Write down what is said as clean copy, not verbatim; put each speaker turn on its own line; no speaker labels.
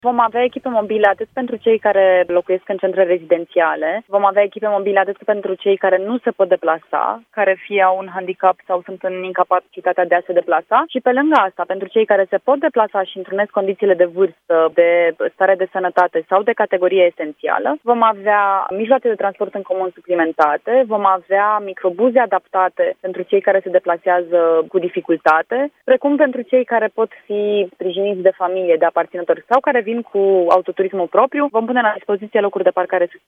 Vom avea echipe mobile atât pentru cei care locuiesc în centre rezidențiale, vom avea echipe mobile atât pentru cei care nu se pot deplasa, care fie au un handicap sau sunt în incapacitatea de a se deplasa și pe lângă asta, pentru cei care se pot deplasa și întrunesc condițiile de vârstă, de stare de sănătate sau de categorie esențială, vom avea mijloace de transport în comun suplimentate, vom avea microbuze adaptate pentru cei care se deplasează cu dificultate, precum pentru cei care pot fi sprijiniți de familie, de aparținători sau care vin cu autoturismul propriu, vom pune la dispoziție locuri de parcare